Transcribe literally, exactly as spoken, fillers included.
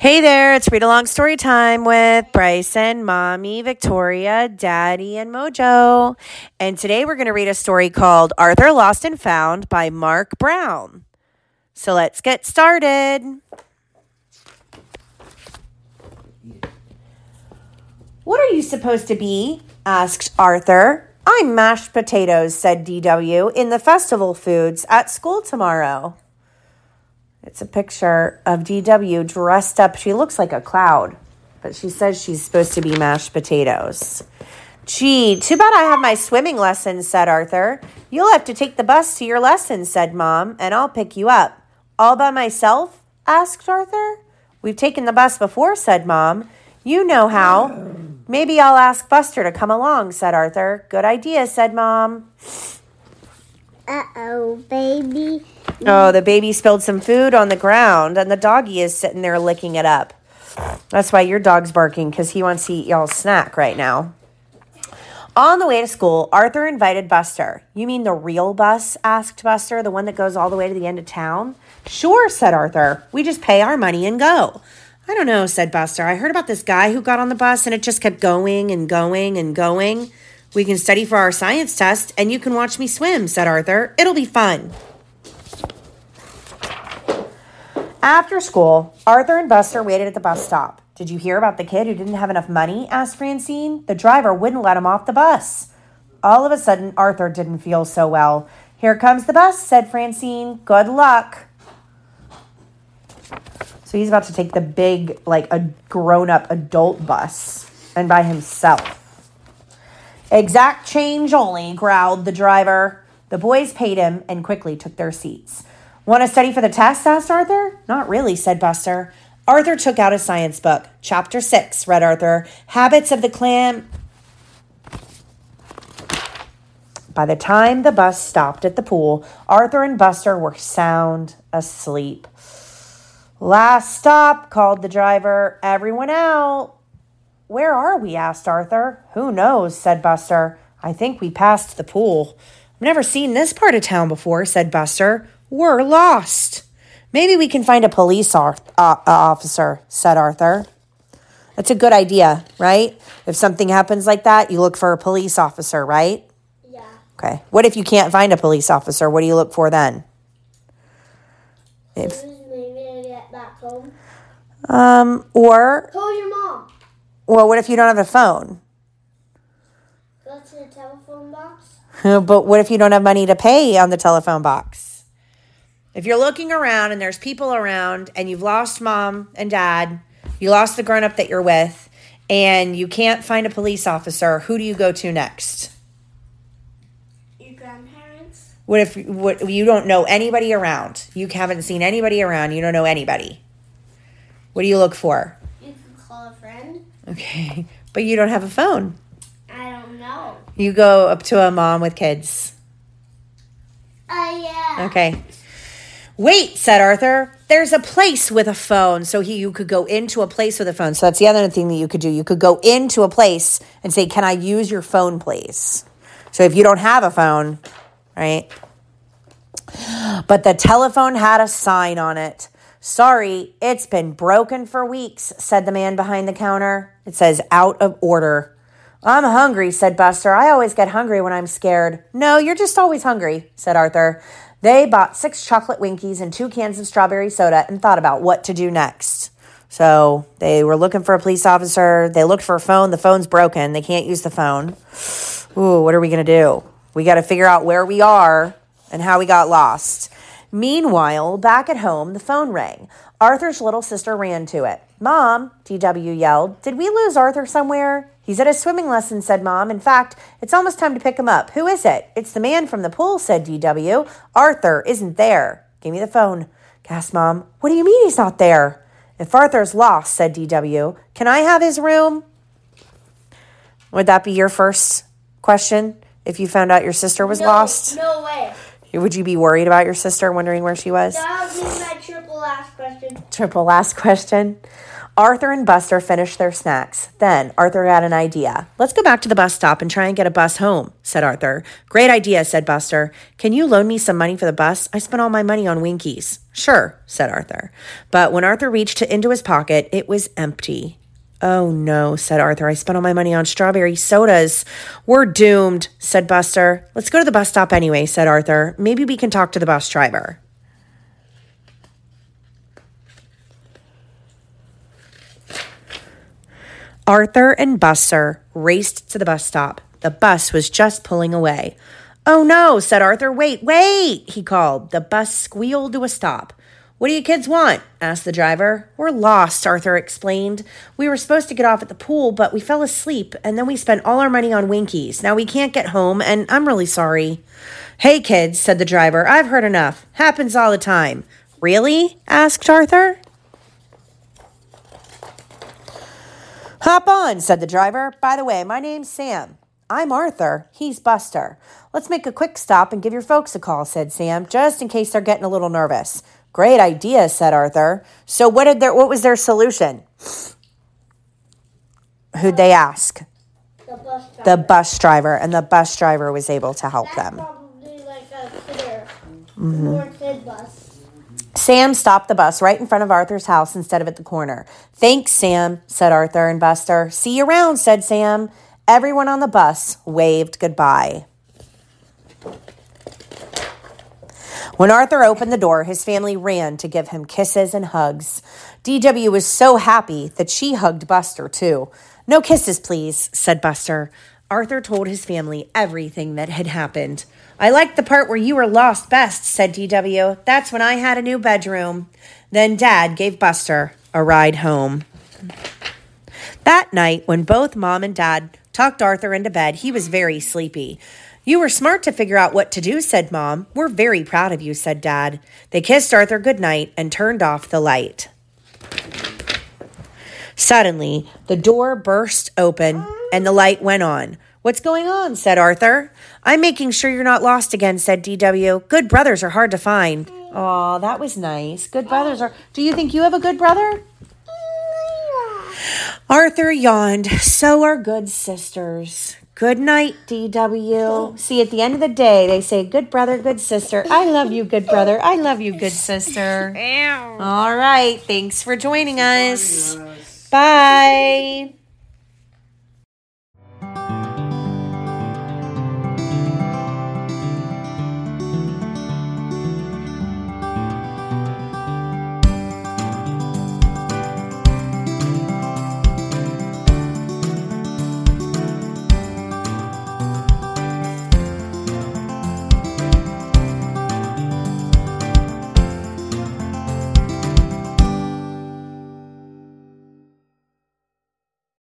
Hey there, it's Read Along Story Time with Bryson, Mommy, Victoria, Daddy, and Mojo. And today we're going to read a story called Arthur Lost and Found by Mark Brown. So let's get started. What are you supposed to be? Asked Arthur. I'm mashed potatoes, said D W, in the festival foods at school tomorrow. It's a picture of D W dressed up. She looks like a cloud, but she says she's supposed to be mashed potatoes. Gee, too bad I have my swimming lessons, said Arthur. You'll have to take the bus to your lessons, said Mom, and I'll pick you up. All by myself? Asked Arthur. We've taken the bus before, said Mom. You know how. Maybe I'll ask Buster to come along, said Arthur. Good idea, said Mom. Uh-oh, baby. Oh, the baby spilled some food on the ground, and the doggy is sitting there licking it up. That's why your dog's barking, because he wants to eat y'all's snack right now. On the way to school, Arthur invited Buster. You mean the real bus? Asked Buster, the one that goes all the way to the end of town. Sure, said Arthur. We just pay our money and go. I don't know, said Buster. I heard about this guy who got on the bus, and it just kept going and going and going. We can study for our science test, and you can watch me swim, said Arthur. It'll be fun. After school, Arthur and Buster waited at the bus stop. Did you hear about the kid who didn't have enough money? Asked Francine. The driver wouldn't let him off the bus. All of a sudden, Arthur didn't feel so well. Here comes the bus, said Francine. Good luck. So he's about to take the big, like a grown-up adult bus, and by himself. Exact change only, growled the driver. The boys paid him and quickly took their seats. Want to study for the test? Asked Arthur. Not really, said Buster. Arthur took out a science book. Chapter six, read Arthur. Habits of the clam. By the time the bus stopped at the pool, Arthur and Buster were sound asleep. Last stop, called the driver. Everyone out. Where are we? Asked Arthur. Who knows, said Buster. I think we passed the pool. I've never seen this part of town before, said Buster. We're lost. Maybe we can find a police ar- uh, officer, said Arthur. That's a good idea, right? If something happens like that, you look for a police officer, right? Yeah. Okay. What if you can't find a police officer? What do you look for then? If, Maybe to get back home. um, or, Call your mom. well, what if you don't have a phone? Go to the telephone box. But what if you don't have money to pay on the telephone box? If you're looking around and there's people around and you've lost mom and dad, you lost the grown-up that you're with, and you can't find a police officer, who do you go to next? Your grandparents. What if what, you don't know anybody around? You haven't seen anybody around. You don't know anybody. What do you look for? You can call a friend. Okay, but you don't have a phone. I don't know. You go up to a mom with kids. Oh, yeah. Okay. Wait, said Arthur. There's a place with a phone. So he, you could go into a place with a phone. So that's the other thing that you could do. You could go into a place and say, can I use your phone, please? So if you don't have a phone, right? But the telephone had a sign on it. Sorry, it's been broken for weeks, said the man behind the counter. It says out of order. I'm hungry, said Buster. I always get hungry when I'm scared. No, you're just always hungry, said Arthur. They bought six chocolate Winkies and two cans of strawberry soda and thought about what to do next. So they were looking for a police officer. They looked for a phone. The phone's broken. They can't use the phone. Ooh, what are we going to do? We got to figure out where we are and how we got lost. Meanwhile, back at home, the phone rang. Arthur's little sister ran to it. Mom, D W yelled, did we lose Arthur somewhere? He's at his swimming lesson, said Mom. In fact, it's almost time to pick him up. Who is it? It's the man from the pool, said D W. Arthur isn't there. Give me the phone, gasped Mom. What do you mean he's not there? If Arthur's lost, said D W, can I have his room? Would that be your first question if you found out your sister was no, lost? No way. Would you be worried about your sister, wondering where she was? That would be my triple last question. Triple last question. Arthur and Buster finished their snacks. Then Arthur had an idea. Let's go back to the bus stop and try and get a bus home, said Arthur. Great idea, said Buster. Can you loan me some money for the bus? I spent all my money on Winkies. Sure, said Arthur. But when Arthur reached into his pocket, it was empty. Oh, no, said Arthur. I spent all my money on strawberry sodas. We're doomed, said Buster. Let's go to the bus stop anyway, said Arthur. Maybe we can talk to the bus driver. Arthur and Buster raced to the bus stop. The bus was just pulling away. Oh, no, said Arthur. Wait, wait, he called. The bus squealed to a stop. What do you kids want? Asked the driver. We're lost, Arthur explained. We were supposed to get off at the pool, but we fell asleep, and then we spent all our money on Winkies. Now we can't get home, and I'm really sorry. Hey, kids, said the driver. I've heard enough. Happens all the time. Really? Asked Arthur. Hop on, said the driver. By the way, my name's Sam. I'm Arthur. He's Buster. Let's make a quick stop and give your folks a call, said Sam, just in case they're getting a little nervous. Great idea, said Arthur. So what did their what was their solution? Who'd they ask? The bus driver. The bus driver, and the bus driver was able to help That's them. probably like a clear Mm-hmm. or kid bus. Sam stopped the bus right in front of Arthur's house instead of at the corner. Thanks, Sam, said Arthur and Buster. See you around, said Sam. Everyone on the bus waved goodbye. When Arthur opened the door, his family ran to give him kisses and hugs. D W was so happy that she hugged Buster, too. No kisses, please, said Buster. Arthur told his family everything that had happened. I liked the part where you were lost best, said D W. That's when I had a new bedroom. Then Dad gave Buster a ride home. That night, when both Mom and Dad tucked Arthur into bed, he was very sleepy. You were smart to figure out what to do, said Mom. We're very proud of you, said Dad. They kissed Arthur goodnight and turned off the light. Suddenly, the door burst open and the light went on. What's going on? Said Arthur. I'm making sure you're not lost again, said D W. Good brothers are hard to find. Aw, that was nice. Good brothers are... Do you think you have a good brother? Arthur yawned. So are good sisters. Good night, D W. See, at the end of the day, they say, good brother, good sister. I love you, good brother. I love you, good sister. All right. Thanks for joining us. Bye.